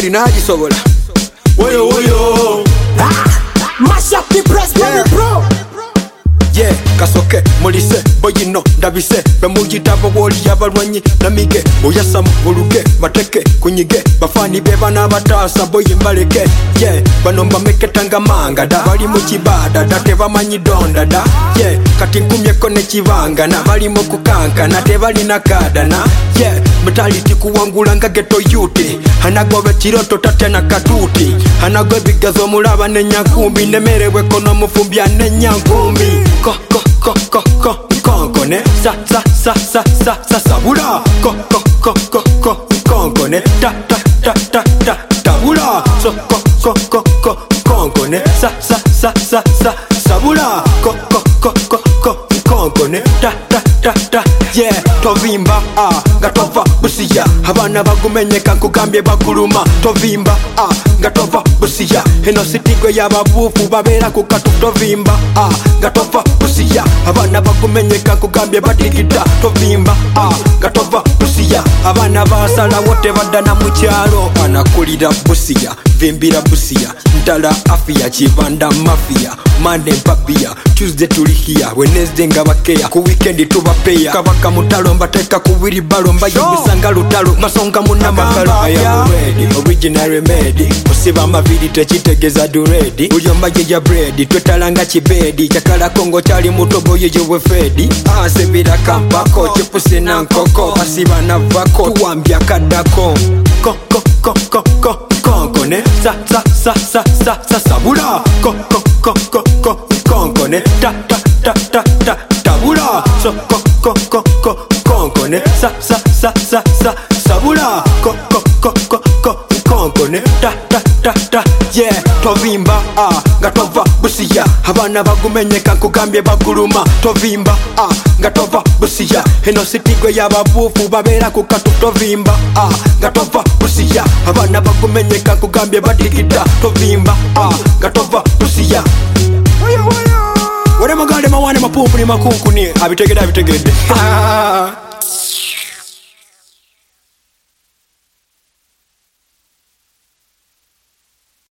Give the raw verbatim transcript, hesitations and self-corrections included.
Beri nagisobola woyo woyo Mash up the press, baby bro. Yeah, kasoke, molise, boyino, ndabise bemugitabo woli yabalwanyi namige oyasa muluge bateke kunyige bafani beba n'abatasa boyi mbaleke yeah banomba meketanga manga da bali mu kibada da tebamanyi donda da yeah kati nkumyeko ne kibangana bali mu kukankana tebalina kadana yeah brutality kuwangula nga ghetto youth anagobe kiroto tatena katuti anagwe bigazo mulaba nenyakumbi nemerewe kono mufumbya nenyankumbi ko ko ko ko ko konkone sa sa sa sa sa sa sabula ko ko ko ko ko konkone ta ta ta ta ta tabula so ko ko ko ko konkone sa sa sa sa sa sabula ko ko ko ko ko konkone ta ta ta ta yeah tovimba ah gatova busiya abana bagumenyeka nkugambye baguluma tovimba ah gatova busiya eno sitigwe yababufu babera ku katu tovimba ah gatova busiya abana bagumenyeka nkugambye badigita tovimba ah gatova busiya abana basala wote badana mu kyalo anakulira busiya vimbira busiya ndala afia chivanda mafia Monday papia Tuesday tulikia Wednesday ngabakeya ku weekend tubapeya kabaka mutalo mbateka kubiri balomba yibisanga lutalo masonga muna makalo I am ready original remedy musiba amaviri tekitegeza do ready uyo maje ya bread twetalanga kibedi chakala kongo chali mutobo yewe fedi asebira kampako chipuse na nkoko basiba na vako tuwambia kadako ko ko ko ko ko konkone sa sa sa sa sa sa sabula ko ko ko ko ko konkone ta ta ta ta ta tabula so ko ko ko ko konkone sa sa sa sa sa sabula ko ko ko ko ko konkone ta ta ta ta yeah tovimba ah gatova busiya abana bagumenyeka nkugambye baguluma tovimba ah gatova busiya eno sitigwe yababufu babera ku katu tovimba ah gatova busiya abana bagumenyeka nkugambye badigita tovimba ah gatova busiya woyo woyo wale magale mawane mapupu ni makunkuni abitegede abitegede